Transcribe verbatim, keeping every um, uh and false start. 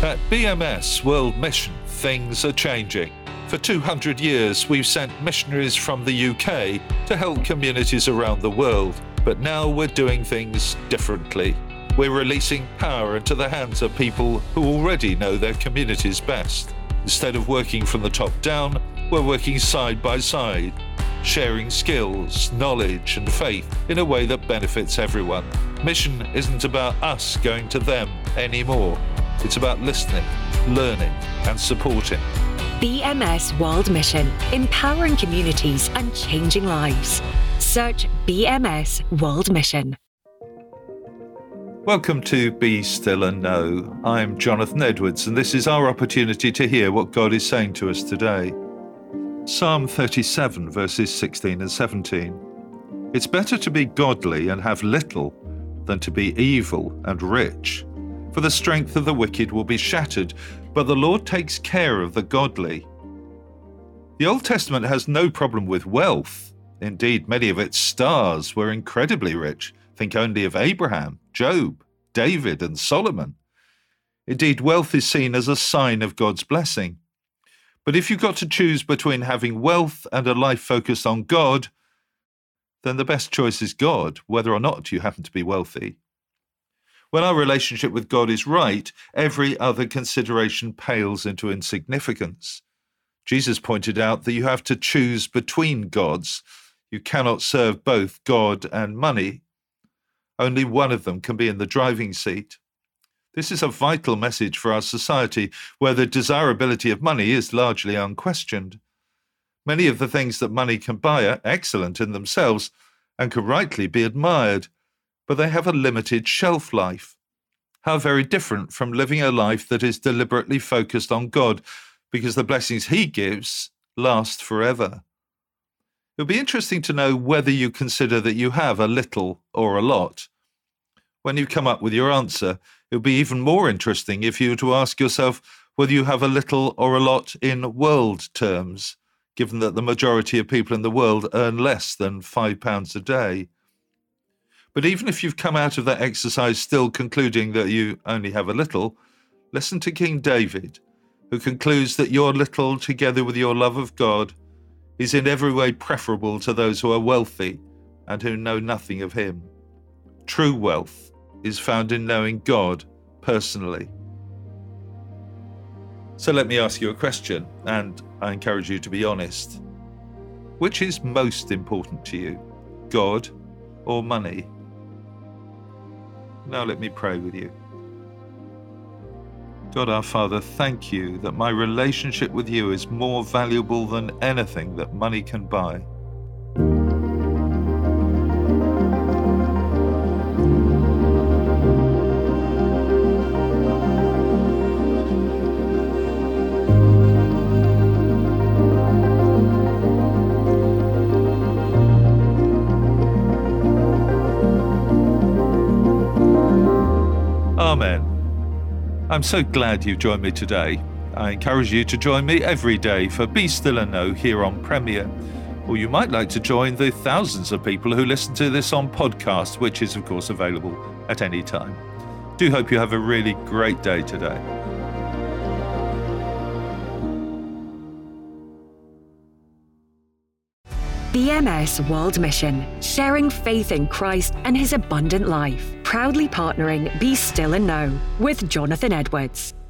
At B M S World Mission, things are changing. For two hundred years, we've sent missionaries from the U K to help communities around the world, but now we're doing things differently. We're releasing power into the hands of people who already know their communities best. Instead of working from the top down, we're working side by side, sharing skills, knowledge, and faith in a way that benefits everyone. Mission isn't about us going to them anymore. It's about listening, learning, and supporting. B M S World Mission, empowering communities and changing lives. Search B M S World Mission. Welcome to Be Still and Know. I'm Jonathan Edwards, and this is our opportunity to hear what God is saying to us today. Psalm thirty-seven, verses sixteen and seventeen. It's better to be godly and have little than to be evil and rich. For the strength of the wicked will be shattered, but the Lord takes care of the godly. The Old Testament has no problem with wealth. Indeed, many of its stars were incredibly rich. Think only of Abraham, Job, David, and Solomon. Indeed, wealth is seen as a sign of God's blessing. But if you've got to choose between having wealth and a life focused on God, then the best choice is God, whether or not you happen to be wealthy. When our relationship with God is right, every other consideration pales into insignificance. Jesus pointed out that you have to choose between gods. You cannot serve both God and money. Only one of them can be in the driving seat. This is a vital message for our society, where the desirability of money is largely unquestioned. Many of the things that money can buy are excellent in themselves and can rightly be admired, but they have a limited shelf life. How very different from living a life that is deliberately focused on God, because the blessings He gives last forever. It'll be interesting to know whether you consider that you have a little or a lot. When you come up with your answer, it'll be even more interesting if you were to ask yourself whether you have a little or a lot in world terms, given that the majority of people in the world earn less than five pounds a day. But even if you've come out of that exercise still concluding that you only have a little, listen to King David, who concludes that your little, together with your love of God, is in every way preferable to those who are wealthy and who know nothing of Him. True wealth is found in knowing God personally. So let me ask you a question, and I encourage you to be honest. Which is most important to you, God or money? Now let me pray with you. God our Father, thank you that my relationship with you is more valuable than anything that money can buy. Amen. I'm so glad you've joined me today. I encourage you to join me every day for Be Still and Know here on Premier. Or you might like to join the thousands of people who listen to this on podcast, which is of course available at any time. Do hope you have a really great day today. B M S World Mission, sharing faith in Christ and His abundant life. Proudly partnering Be Still and Know with Jonathan Edwards.